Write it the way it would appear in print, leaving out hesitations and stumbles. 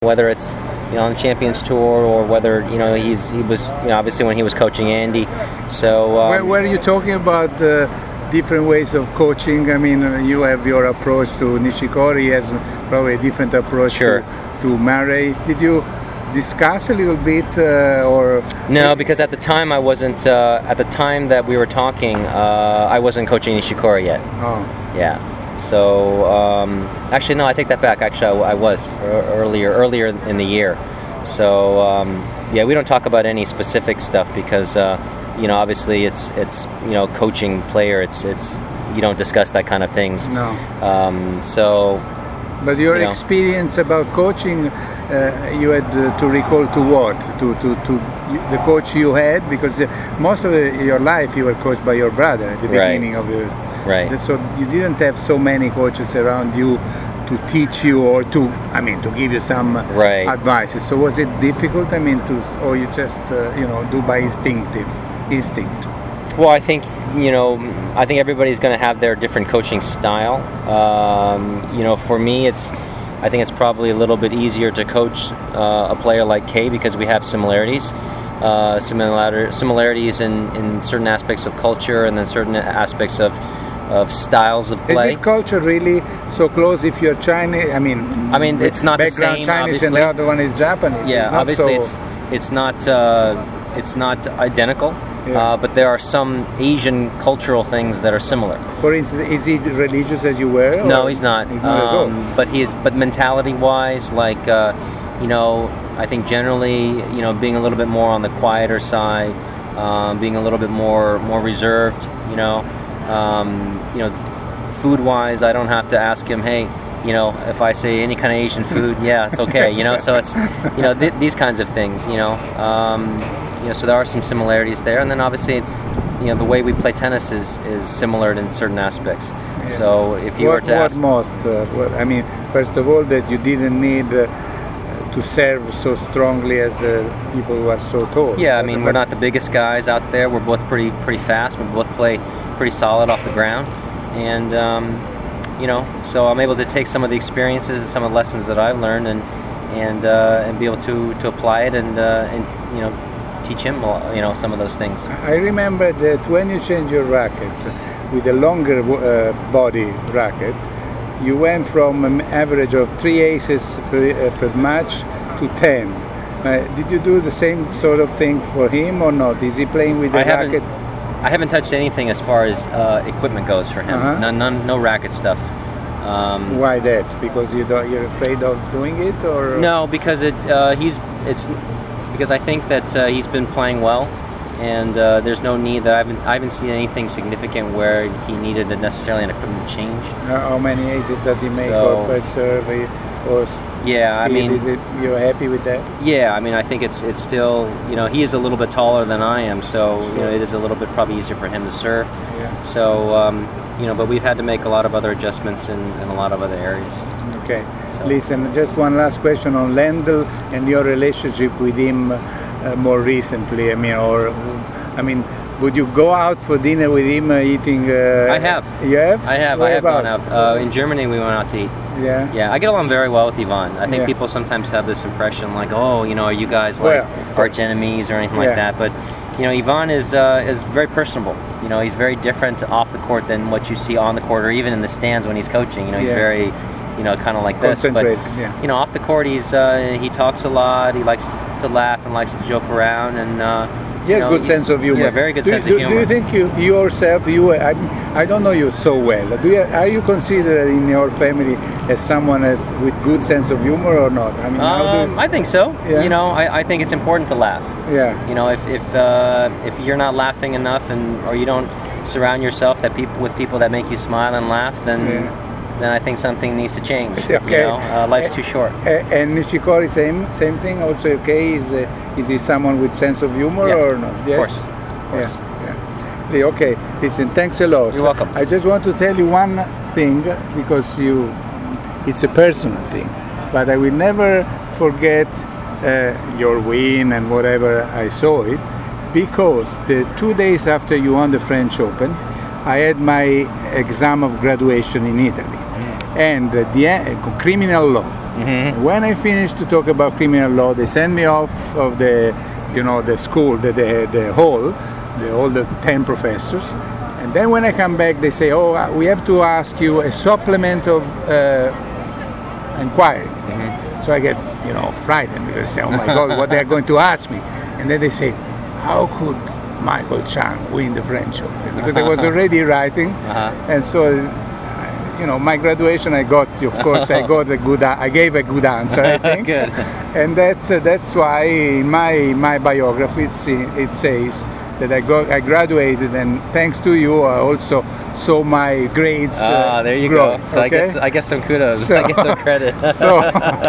whether it's on the Champions Tour or whether he was obviously when he was coaching Andy. So were you talking about different ways of coaching? I mean, you have your approach to Nishikori, he has probably a different approach to Murray. Did you discuss a little bit or no? Because at the time I wasn't. At the time that we were talking, I wasn't coaching Nishikori yet. Oh, yeah. So actually, no, I take that back. Actually, I was earlier in the year. So yeah, we don't talk about any specific stuff because obviously it's coaching player. It's you don't discuss that kind of things. No. So. But your experience about coaching, you had to recall to what? To the coach you had, because most of your life you were coached by your brother at the beginning of yours. Right. So you didn't have so many coaches around you to teach you or to give you some advice. So was it difficult? Or you just do by instinct? Well, I think everybody's going to have their different coaching style. For me, I think it's probably a little bit easier to coach a player like Kei because we have similarities. Similarities in certain aspects of culture and then certain aspects of styles of play. Is it culture really so close if you're Chinese? It's not the same. Chinese obviously. And the other one is Japanese. Yeah, obviously it's not identical. Yeah. But there are some Asian cultural things that are similar. For instance, is he religious as you were? No, he's not. He's not But mentality-wise, I think generally, being a little bit more on the quieter side, being a little bit more reserved. Food-wise, I don't have to ask him, hey, if I say any kind of Asian food, yeah, it's okay. So it's these kinds of things. So there are some similarities there, and then obviously, the way we play tennis is similar in certain aspects. Yeah. So if you were to ask, first of all, that you didn't need to serve so strongly as the people who are so tall. Yeah, we're not the biggest guys out there. We're both pretty fast. We both play pretty solid off the ground, and so I'm able to take some of the experiences and some of the lessons that I've learned and be able to apply it and teach him some of those things. I remember that when you changed your racket with a longer body racket, you went from an average of 3 aces per match to 10. Did you do the same sort of thing for him or not? Is he playing with the racket? I haven't touched anything as far as equipment goes for him. No racket stuff. Why that? Because you're afraid of doing it, or no? Because because I think that he's been playing well, and there's no need that I haven't seen anything significant where he needed necessarily an equipment change. How many aces does he make or first serve or yeah, speed? You're happy with that? Yeah, I think it's still he is a little bit taller than I am, so it is a little bit probably easier for him to serve. Yeah. So but we've had to make a lot of other adjustments in a lot of other areas. Okay. Listen, just one last question on Lendl and your relationship with him more recently. Would you go out for dinner with him eating? I have. You have? I have. Where I have about? gone out. In Germany, we went out to eat. Yeah. Yeah, I get along very well with Ivan. I think people sometimes have this impression like, are you guys like arch enemies or anything like that? But Ivan is very personable. He's very different off the court than what you see on the court or even in the stands when he's coaching. He's very kind of like this. But off the court, he talks a lot. He likes to laugh and likes to joke around, and he has good sense of humor. Yeah, very good sense of humor. Do you think you yourself? I don't know you so well. Are you considered in your family as someone with good sense of humor or not? I think so. Yeah. I think it's important to laugh. Yeah. If you're not laughing enough or you don't surround yourself with people that make you smile and laugh, then I think something needs to change. Okay. Life's too short. And Nishikori, same thing. Also, okay. Is he someone with sense of humor or not? Yes? Of course. Yeah. Okay. Listen. Thanks a lot. You're welcome. I just want to tell you one thing because it's a personal thing, but I will never forget your win and whatever I saw it, because the 2 days after you won the French Open, I had my exam of graduation in Italy. And the criminal law Mm-hmm. When I finished to talk about criminal law, they sent me off of the, the school, the hall, all the 10 professors. And then when I come back, they say, oh, we have to ask you a supplement of inquiry. Mm-hmm. So I get, frightened because I say, oh my God, what they're going to ask me. And then they say, how could Michael Chang win the French Open? Because I was already writing. And so, my graduation, I got, of course, I gave a good answer, I think. Good. And that's why in my biography it says that I graduated, and thanks to you, I also saw my grades. There you grow, go. So okay? I guess some kudos. So, I get some credit. So